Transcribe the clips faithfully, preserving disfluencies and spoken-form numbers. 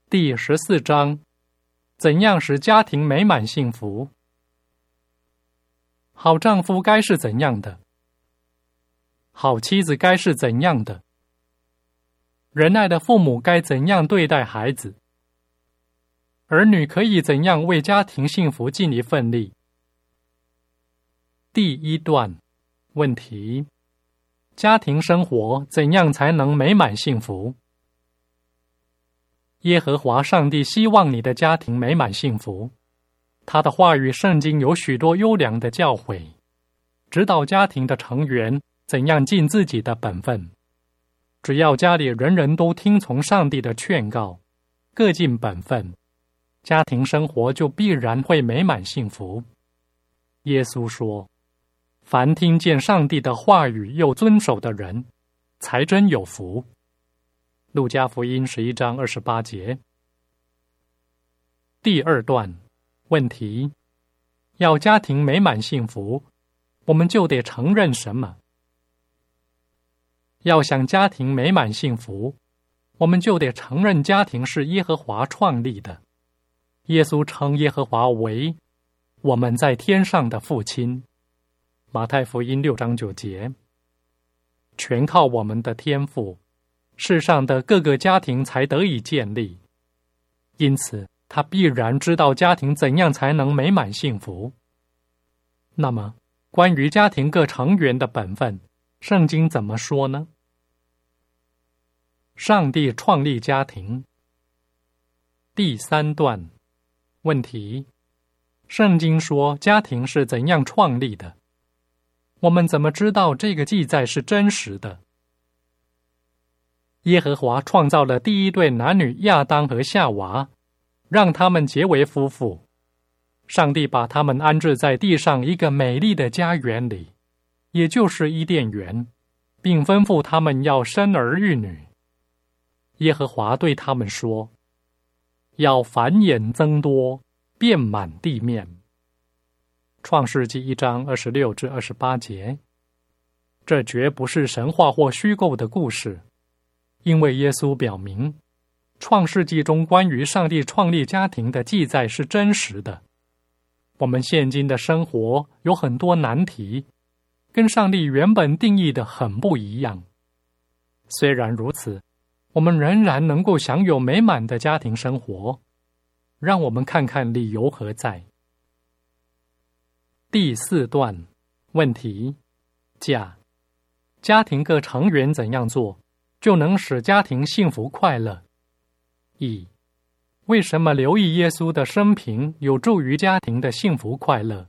第十四章，怎样使家庭美满幸福？好丈夫该是怎样的？好妻子该是怎样的？仁爱的父母该怎样对待孩子？儿女可以怎样为家庭幸福尽一份力？第一段，问题：家庭生活怎样才能美满幸福？耶和华上帝希望你的家庭美满幸福。他的话语圣经有许多优良的教诲，指导家庭的成员怎样尽自己的本分。只要家里人人都听从上帝的劝告，各尽本分，家庭生活就必然会美满幸福。耶稣说，凡听见上帝的话语又遵守的人，才真有福。路加福音十一章二十八节。第二段，问题：要家庭美满幸福，我们就得承认什么？要想家庭美满幸福，我们就得承认家庭是耶和华创立的。耶稣称耶和华为我们在天上的父亲。马太福音六章九节。全靠我们的天父，世上的各个家庭才得以建立，因此他必然知道家庭怎样才能美满幸福。那么，关于家庭各成员的本分，圣经怎么说呢？上帝创立家庭。第三段，问题：圣经说家庭是怎样创立的？我们怎么知道这个记载是真实的？耶和华创造了第一对男女亚当和夏娃，让他们结为夫妇。上帝把他们安置在地上一个美丽的家园里，也就是伊甸园，并吩咐他们要生儿育女。耶和华对他们说，要繁衍增多，遍满地面。创世纪一章二十六至二十八节。这绝不是神话或虚构的故事，因为耶稣表明，创世纪中关于上帝创立家庭的记载是真实的。我们现今的生活有很多难题，跟上帝原本定义的很不一样。虽然如此，我们仍然能够享有美满的家庭生活。让我们看看理由何在。第四段，问题：甲，家庭各成员怎样做，就能使家庭幸福快乐？乙，为什么留意耶稣的生平有助于家庭的幸福快乐？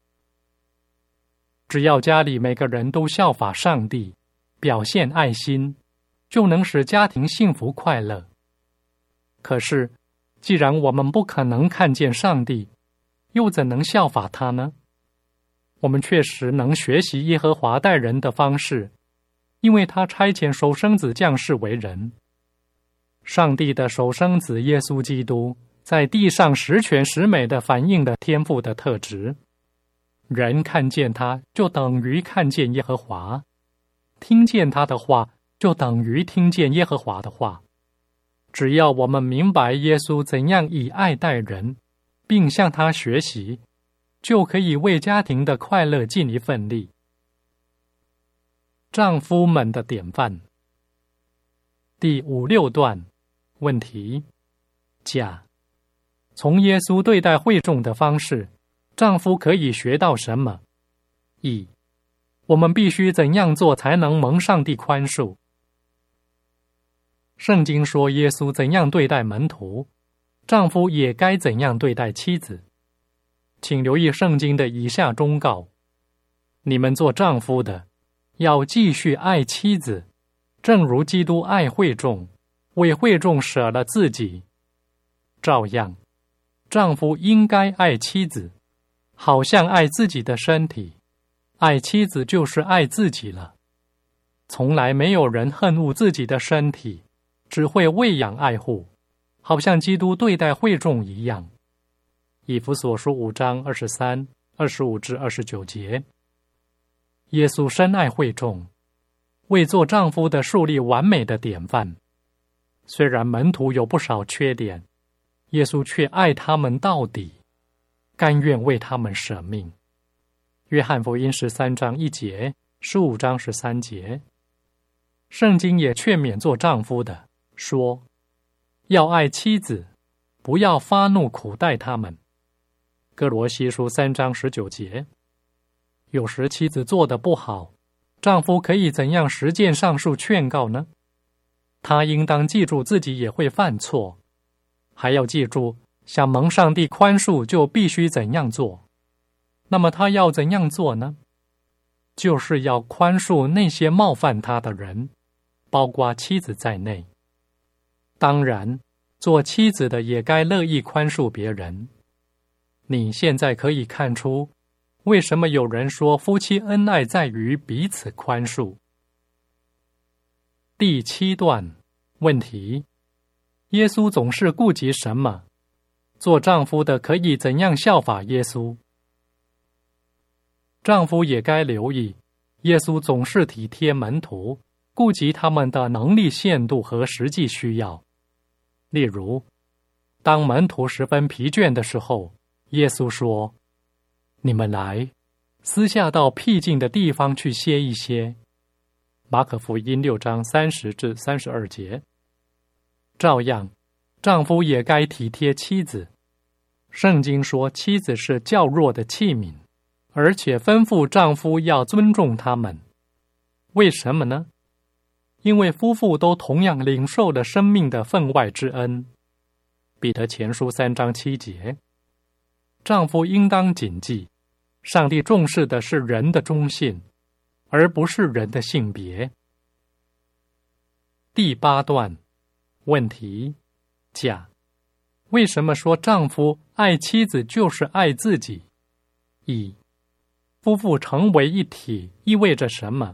只要家里每个人都效法上帝，表现爱心，就能使家庭幸福快乐。可是，既然我们不可能看见上帝，又怎能效法他呢？我们确实能学习耶和华待人的方式，因为他差遣首生子降世为人。上帝的首生子耶稣基督在地上十全十美地反映了天父的特质。人看见他，就等于看见耶和华；听见他的话，就等于听见耶和华的话。只要我们明白耶稣怎样以爱待人，并向他学习，就可以为家庭的快乐尽一份力。丈夫们的典范。第五六段，问题：甲，从耶稣对待会众的方式，丈夫可以学到什么？乙，我们必须怎样做才能蒙上帝宽恕？圣经说耶稣怎样对待门徒，丈夫也该怎样对待妻子。请留意圣经的以下忠告：你们做丈夫的，要继续爱妻子，正如基督爱会众，为会众舍了自己。照样，丈夫应该爱妻子，好像爱自己的身体。爱妻子就是爱自己了。从来没有人恨恶自己的身体，只会喂养爱护，好像基督对待会众一样。以弗所书五章二十三、二十五至二十九节。耶稣深爱会众，为做丈夫的树立完美的典范。虽然门徒有不少缺点， 耶稣却爱他们到底，甘愿为他们舍命。约翰福音十三章一节，十五章十三节。圣经也劝勉做丈夫的，说要爱妻子，不要发怒苦待他们。哥罗西书三章十九节。有时妻子做得不好，丈夫可以怎样实践上述劝告呢？他应当记住自己也会犯错，还要记住想蒙上帝宽恕就必须怎样做。那么他要怎样做呢？就是要宽恕那些冒犯他的人，包括妻子在内。当然，做妻子的也该乐意宽恕别人。你现在可以看出，为什么有人说夫妻恩爱在于彼此宽恕。第七段，问题：耶稣总是顾及什么？做丈夫的可以怎样效法耶稣？丈夫也该留意，耶稣总是体贴门徒，顾及他们的能力限度和实际需要。例如，当门徒十分疲倦的时候，耶稣说：你们来，私下到僻静的地方去歇一歇。马可福音六章三十至三十二节。照样，丈夫也该体贴妻子。圣经说妻子是较弱的器皿，而且吩咐丈夫要尊重他们。为什么呢？因为夫妇都同样领受了生命的分外之恩。彼得前书三章七节。丈夫应当谨记，上帝重视的是人的忠信，而不是人的性别。第八段，问题：甲，为什么说丈夫爱妻子就是爱自己？乙，夫妇成为一体意味着什么？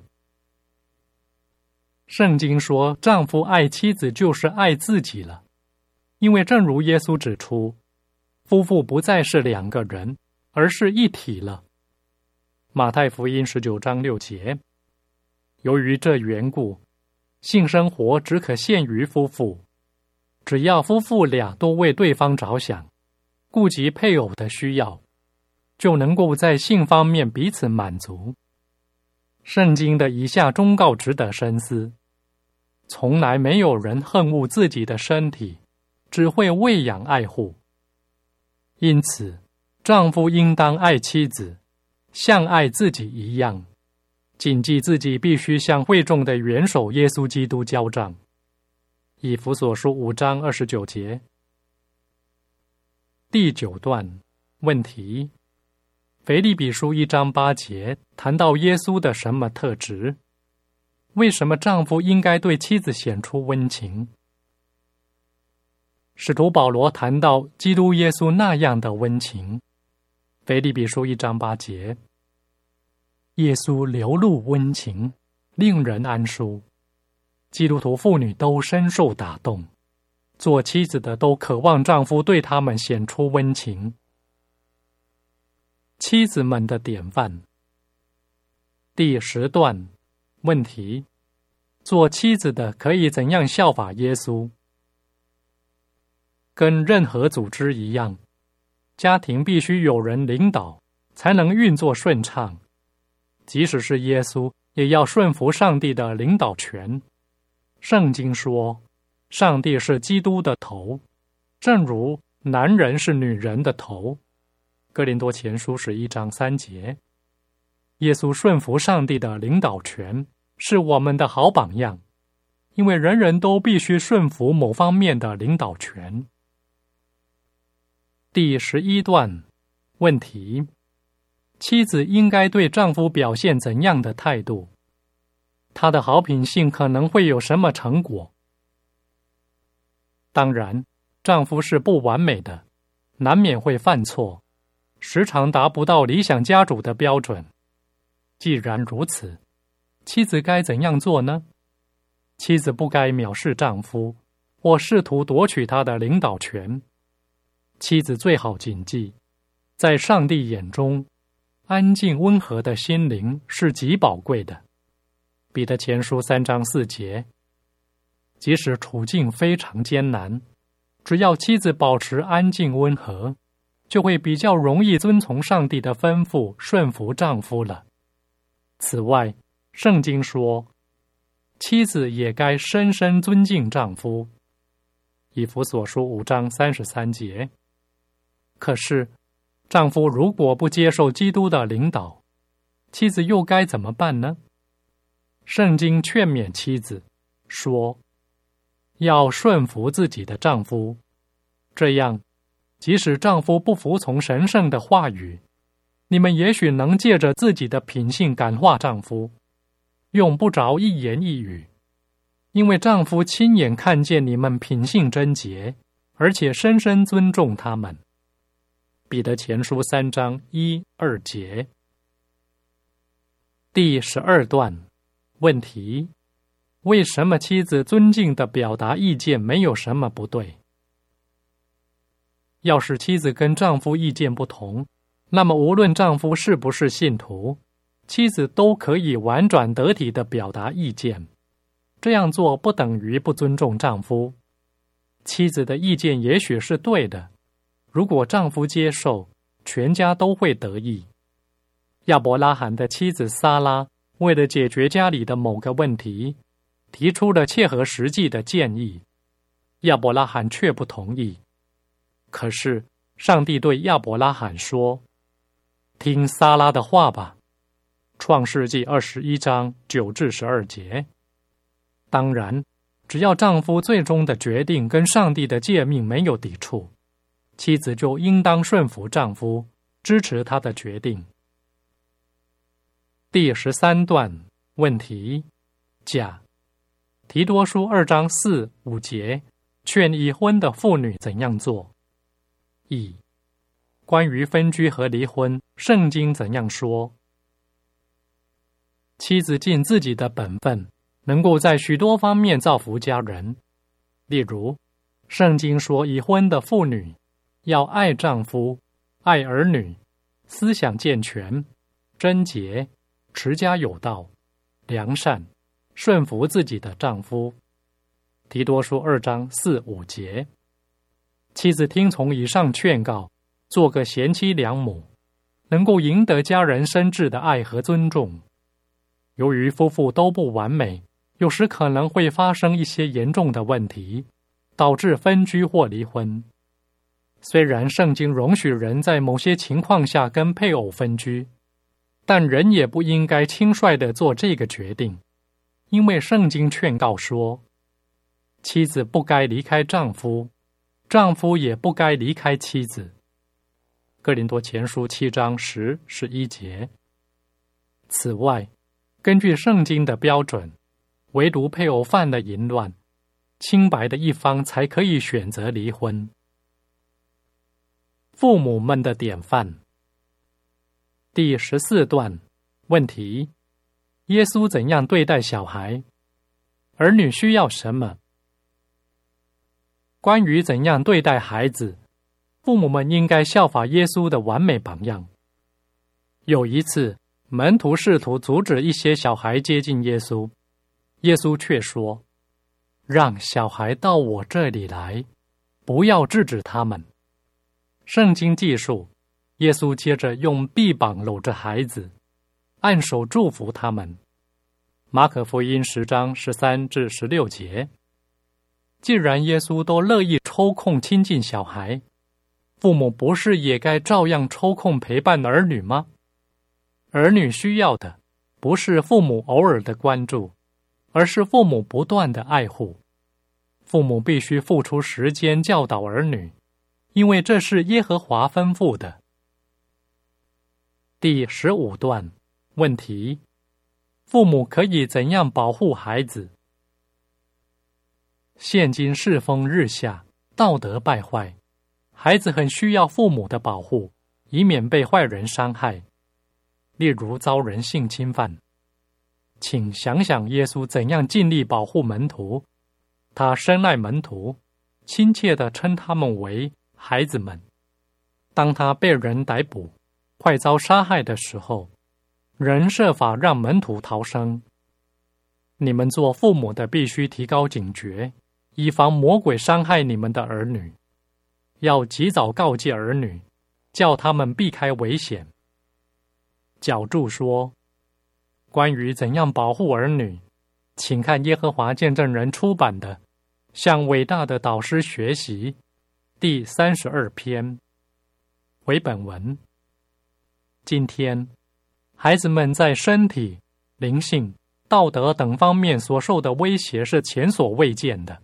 圣经说丈夫爱妻子就是爱自己了，因为正如耶稣指出，夫妇不再是两个人，而是一体了。马太福音十九章六节。由于这缘故，性生活只可限于夫妇，只要夫妇俩都为对方着想，顾及配偶的需要，就能够在性方面彼此满足。圣经的以下忠告值得深思：从来没有人恨恶自己的身体，只会喂养爱护。因此，丈夫应当爱妻子，像爱自己一样，谨记自己必须向会众的元首耶稣基督交账。以弗所书五章二十九节。第九段，问题：腓立比书一章八节谈到耶稣的什么特质？为什么丈夫应该对妻子显出温情？使徒保罗谈到基督耶稣那样的温情。腓立比书一章八节。耶稣流露温情，令人安舒。基督徒妇女都深受打动，做妻子的都渴望丈夫对他们显出温情。妻子们的典范。第十段，问题：做妻子的可以怎样效法耶稣？跟任何组织一样，家庭必须有人领导，才能运作顺畅。即使是耶稣，也要顺服上帝的领导权。圣经说，上帝是基督的头，正如男人是女人的头。哥林多前书十一章三节。耶稣顺服上帝的领导权，是我们的好榜样，因为人人都必须顺服某方面的领导权。第十一段，问题：妻子应该对丈夫表现怎样的态度？他的好品性可能会有什么成果？当然，丈夫是不完美的，难免会犯错，时常达不到理想家主的标准。既然如此，妻子该怎样做呢？妻子不该藐视丈夫，或试图夺取他的领导权。妻子最好谨记，在上帝眼中，安静温和的心灵是极宝贵的。彼得前书三章四节。即使处境非常艰难， 只要妻子保持安静温和，就会比较容易遵从上帝的吩咐，顺服丈夫了。此外，圣经说，妻子也该深深尊敬丈夫。以弗所书五章三十三节。可是，丈夫如果不接受基督的领导，妻子又该怎么办呢？圣经劝勉妻子说，要顺服自己的丈夫，这样，即使丈夫不服从神圣的话语，你们也许能借着自己的品性感化丈夫，用不着一言一语，因为丈夫亲眼看见你们品性贞洁，而且深深尊重他们。彼得前书三章一二节。第十二段，问题：为什么妻子尊敬地表达意见没有什么不对？要是妻子跟丈夫意见不同，那么无论丈夫是不是信徒，妻子都可以婉转得体地表达意见。这样做不等于不尊重丈夫。妻子的意见也许是对的，如果丈夫接受，全家都会得益。亚伯拉罕的妻子撒拉为了解决家里的某个问题，提出了切合实际的建议，亚伯拉罕却不同意。可是上帝对亚伯拉罕说，听撒拉的话吧。创世纪二十一章九至十二节。当然，只要丈夫最终的决定跟上帝的诫命没有抵触，妻子就应当顺服丈夫，支持他的决定。第十三段，问题：甲，提多书二章四五节劝已婚的妇女怎样做？乙，关于分居和离婚，圣经怎样说？妻子尽自己的本分，能够在许多方面造福家人。例如，圣经说已婚的妇女要爱丈夫、爱儿女，思想健全、贞洁、持家有道、良善，顺服自己的丈夫。提多书二章四五节。妻子听从以上劝告，做个贤妻良母，能够赢得家人深挚的爱和尊重。由于夫妇都不完美，有时可能会发生一些严重的问题，导致分居或离婚。虽然圣经容许人在某些情况下跟配偶分居，但人也不应该轻率地做这个决定，因为圣经劝告说，妻子不该离开丈夫，丈夫也不该离开妻子。哥林多前书七章十、十一节。此外，根据圣经的标准，唯独配偶犯了淫乱，清白的一方才可以选择离婚。父母们的典范。第十四段，问题：耶稣怎样对待小孩？儿女需要什么？关于怎样对待孩子，父母们应该效法耶稣的完美榜样。有一次，门徒试图阻止一些小孩接近耶稣，耶稣却说，让小孩到我这里来，不要制止他们。圣经记述，耶稣接着用臂膀搂着孩子，按手祝福他们。马可福音十章十三至十六节。既然耶稣都乐意抽空亲近小孩，父母不是也该照样抽空陪伴儿女吗？儿女需要的不是父母偶尔的关注，而是父母不断的爱护。父母必须付出时间教导儿女，因为这是耶和华吩咐的。第十五段，问题：父母可以怎样保护孩子？现今世风日下，道德败坏，孩子很需要父母的保护，以免被坏人伤害。例如遭人性侵犯。请想想耶稣怎样尽力保护门徒，他深爱门徒，亲切地称他们为孩子们。当他被人逮捕，快遭杀害的时候，人设法让门徒逃生。你们做父母的必须提高警觉，以防魔鬼伤害你们的儿女。 要及早告诫儿女，叫他们避开危险。角注说，关于怎样保护儿女，请看耶和华见证人出版的《向伟大的导师学习》第三十二篇。回本文。今天，孩子们在身体、灵性、道德等方面所受的威胁是前所未见的。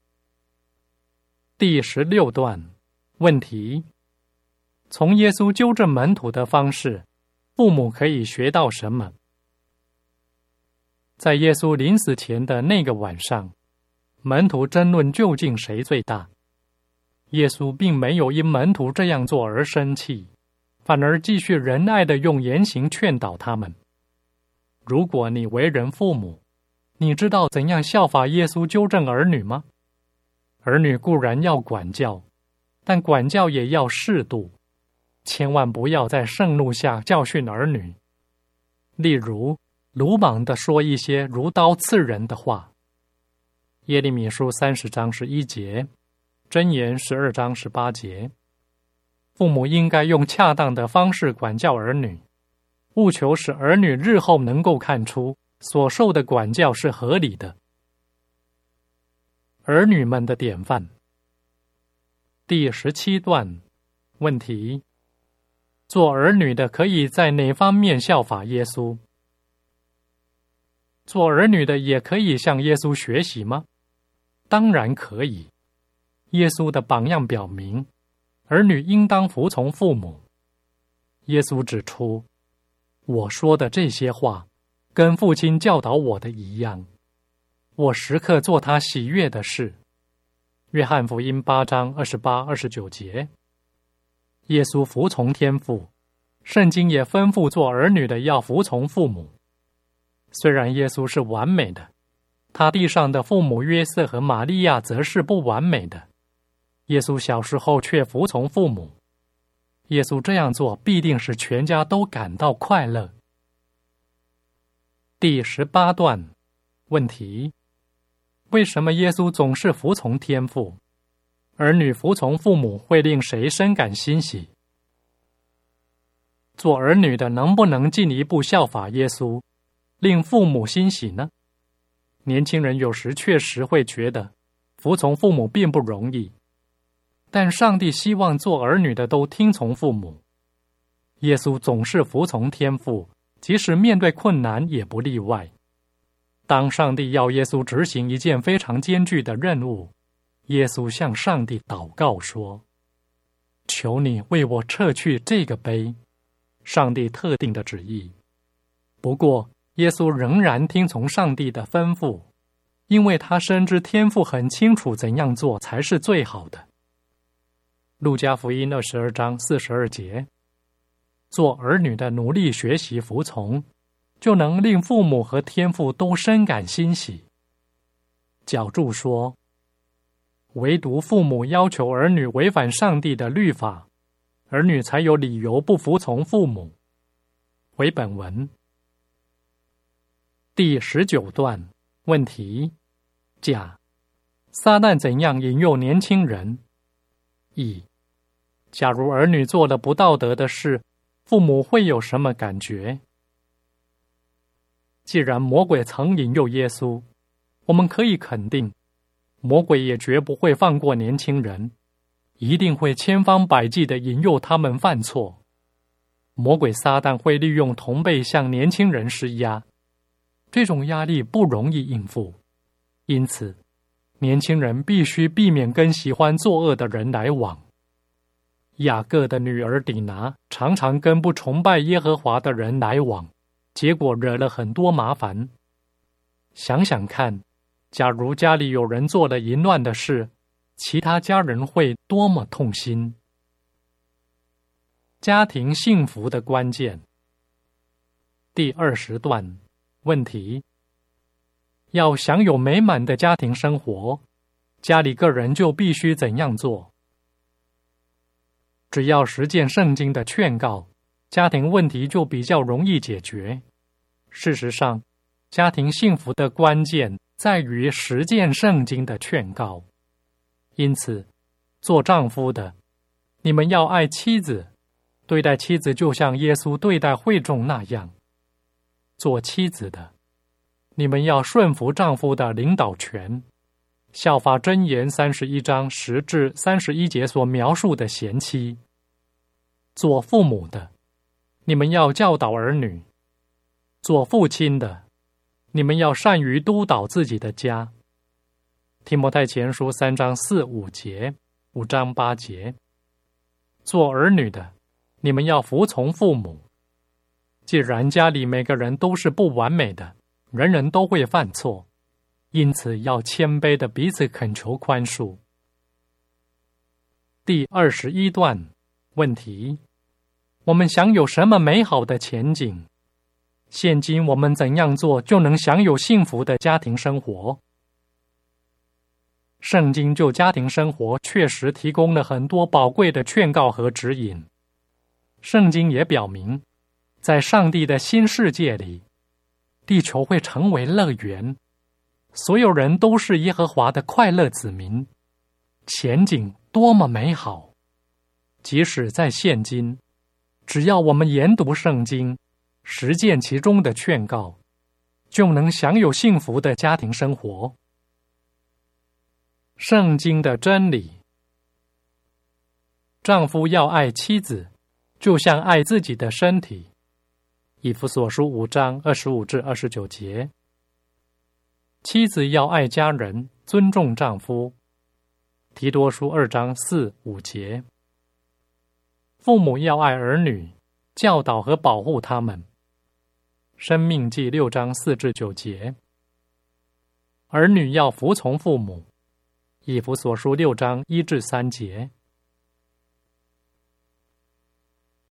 第十六段。问题：从耶稣纠正门徒的方式，父母可以学到什么？在耶稣临死前的那个晚上，门徒争论究竟谁最大。耶稣并没有因门徒这样做而生气，反而继续仁爱地用言行劝导他们。如果你为人父母，你知道怎样效法耶稣纠正儿女吗？儿女固然要管教，但管教也要适度，千万不要在盛怒下教训儿女。例如，鲁莽地说一些如刀刺人的话。耶利米书三十章十一节，箴言十二章十八节。父母应该用恰当的方式管教儿女，务求使儿女日后能够看出所受的管教是合理的。儿女们的典范。第十七段。问题：做儿女的可以在哪方面效法耶稣？做儿女的也可以向耶稣学习吗？当然可以。耶稣的榜样表明，儿女应当服从父母。耶稣指出，我说的这些话，跟父亲教导我的一样，我时刻做他喜悦的事。约翰福音八章二十八、二十九节。耶稣服从天父，圣经也吩咐做儿女的要服从父母。虽然耶稣是完美的，他地上的父母约瑟和玛利亚则是不完美的。耶稣小时候却服从父母。耶稣这样做必定使全家都感到快乐。第十八段。问题：为什么耶稣总是服从天父？儿女服从父母会令谁深感欣喜？做儿女的能不能进一步效法耶稣，令父母欣喜呢？年轻人有时确实会觉得服从父母并不容易，但上帝希望做儿女的都听从父母。耶稣总是服从天父，即使面对困难也不例外。当上帝要耶稣执行一件非常艰巨的任务，耶稣向上帝祷告说：求你为我撤去这个杯，上帝特定的旨意。不过耶稣仍然听从上帝的吩咐，因为他深知天父很清楚怎样做才是最好的。路加福音二十二章四十二节。做儿女的努力学习服从，就能令父母和天父都深感欣喜。角注说，唯独父母要求儿女违反上帝的律法，儿女才有理由不服从父母。回本文。第十九段。问题：甲，撒旦怎样引诱年轻人？乙，假如儿女做了不道德的事，父母会有什么感觉？既然魔鬼曾引诱耶稣，我们可以肯定，魔鬼也绝不会放过年轻人，一定会千方百计地引诱他们犯错。魔鬼撒旦会利用同辈向年轻人施压，这种压力不容易应付，因此，年轻人必须避免跟喜欢作恶的人来往。雅各的女儿底拿常常跟不崇拜耶和华的人来往，结果惹了很多麻烦。想想看，假如家里有人做了淫乱的事，其他家人会多么痛心。家庭幸福的关键。第二十段。问题：要享有美满的家庭生活，家里个人就必须怎样做？只要实践圣经的劝告，家庭问题就比较容易解决。事实上，家庭幸福的关键在于实践圣经的劝告。因此，做丈夫的你们要爱妻子，对待妻子就像耶稣对待会众那样。做妻子的，你们要顺服丈夫的领导权，效法箴言三十一章十至三十一节所描述的贤妻。做父母的，你们要教导儿女；做父亲的，你们要善于督导自己的家。提摩太前书三章四五节，五章八节。做儿女的，你们要服从父母。既然家里每个人都是不完美的，人人都会犯错，因此要谦卑的彼此恳求宽恕。第二十一段问题：我们享有什么美好的前景？现今我们怎样做就能享有幸福的家庭生活？圣经就家庭生活确实提供了很多宝贵的劝告和指引。圣经也表明，在上帝的新世界里，地球会成为乐园，所有人都是耶和华的快乐子民，前景多么美好！即使在现今，只要我们研读圣经，实践其中的劝告，就能享有幸福的家庭生活。圣经的真理：丈夫要爱妻子，就像爱自己的身体。以弗所书五章二十五至二十九节。妻子要爱家人，尊重丈夫。提多书二章四五节。父母要爱儿女，教导和保护他们。申命记六章四至九节。儿女要服从父母。以弗所书六章一至三节。